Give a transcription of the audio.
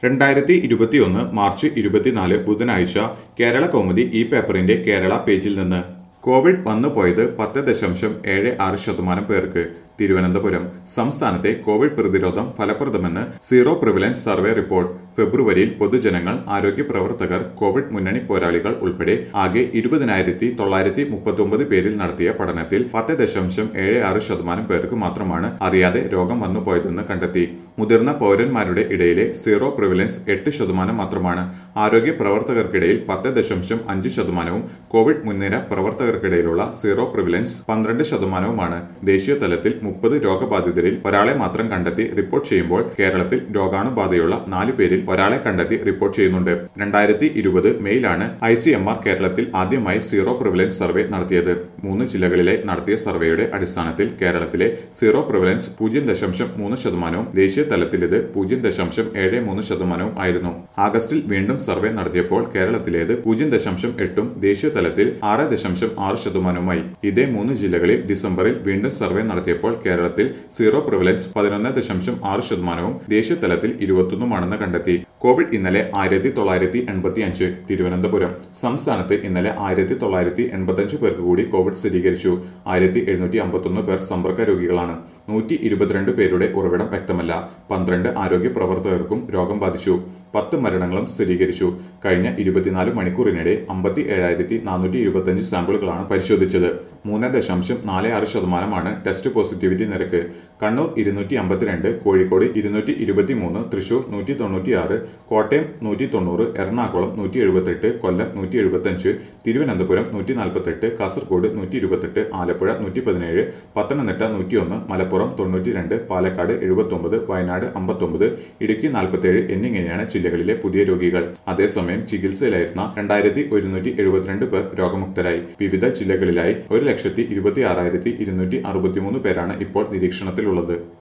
2021 March 24 ബുധനാഴ്ച കേരള കൗമുദി ഈ പേപ്പറിന്റെ കേരള പേജിൽ നിന്ന് കോവിഡ് വന്നുപോയത് 10.76% പേർക്ക്. തിരുവനന്തപുരം സംസ്ഥാനത്തെ കോവിഡ് പ്രതിരോധം ഫലപ്രദമെന്ന് സീറോ പ്രിവലൻസ് സർവേ റിപ്പോർട്ട്. ഫെബ്രുവരിയിൽ പൊതുജനങ്ങൾ, ആരോഗ്യ പ്രവർത്തകർ, കോവിഡ് മുന്നണി പോരാളികൾ ഉൾപ്പെടെ ആകെ 20,939 പേരിൽ നടത്തിയ പഠനത്തിൽ 10.76% പേർക്ക് മാത്രമാണ് അറിയാതെ രോഗം വന്നുപോയതെന്ന് കണ്ടെത്തി. മുതിർന്ന പൗരന്മാരുടെ ഇടയിലെ സീറോ പ്രിവലൻസ് 8% മാത്രമാണ്. ആരോഗ്യ പ്രവർത്തകർക്കിടയിൽ 10.5%, കോവിഡ് മുൻനിര പ്രവർത്തകർക്കിടയിലുള്ള സീറോ പ്രിവലൻസ് 12%. ദേശീയ തലത്തിൽ 30 രോഗബാധിതരിൽ ഒരാളെ മാത്രം കണ്ടെത്തി റിപ്പോർട്ട് ചെയ്യുമ്പോൾ കേരളത്തിൽ രോഗാണുബാധയുള്ള 4 പേരിൽ ഒരാളെ കണ്ടെത്തി റിപ്പോർട്ട് ചെയ്യുന്നുണ്ട്. 2020 മെയിലാണ് ICMR കേരളത്തിൽ ആദ്യമായി സീറോ പ്രിവലൻസ് സർവേ നടത്തിയത്. 3 ജില്ലകളിലെ നടത്തിയ സർവേയുടെ അടിസ്ഥാനത്തിൽ കേരളത്തിലെ സീറോ പ്രിവലൻസ് 0.3%, ദേശീയ തലത്തിൽ ഇത് 0.73% ആയിരുന്നു. ആഗസ്റ്റിൽ വീണ്ടും സർവേ നടത്തിയപ്പോൾ കേരളത്തിലേത് 0.8%, ദേശീയ തലത്തിൽ 6.6%. ഇതേ 3 ജില്ലകളിൽ ഡിസംബറിൽ വീണ്ടും സർവേ നടത്തിയപ്പോൾ കേരളത്തിൽ സീറോ പ്രിവലൻസ് 11.6%, ദേശീയ തലത്തിൽ 21% കണ്ടെത്തി. കോവിഡ് ഇന്നലെ 1985. തിരുവനന്തപുരം സംസ്ഥാനത്ത് ഇന്നലെ 1985 പേർക്ക് കൂടി കോവിഡ് സ്ഥിരീകരിച്ചു. 1751 പേർ സമ്പർക്ക രോഗികളാണ്. 122 പേരുടെ ഉറവിടം വ്യക്തമല്ല. 12 ആരോഗ്യ പ്രവർത്തകർക്കും രോഗം ബാധിച്ചു. 10 മരണങ്ങളും സ്ഥിരീകരിച്ചു. കഴിഞ്ഞ 24 മണിക്കൂറിനിടെ 57,425 സാമ്പിളുകളാണ് പരിശോധിച്ചത്. 3.46% ടെസ്റ്റ് പോസിറ്റിവിറ്റി നിരക്ക്. കണ്ണൂർ 252, കോഴിക്കോട് 223, തൃശൂർ 196, കോട്ടയം 190, എറണാകുളം 178, കൊല്ലം 175, തിരുവനന്തപുരം 148, കാസർഗോഡ് 128, ആലപ്പുഴ 117, പത്തനംതിട്ട 101, മലപ്പുറം 92, പാലക്കാട് 79, വയനാട് 59, ഇടുക്കി 47 എന്നിങ്ങനെയാണ് ജില്ലകളിലെ പുതിയ രോഗികൾ. അതേസമയം ചികിത്സയിലായിരുന്ന 2,172 പേർ രോഗമുക്തരായി. വിവിധ ജില്ലകളിലായി 1,26,263 പേരാണ് ഇപ്പോൾ നിരീക്ഷണത്തിലുള്ളത്.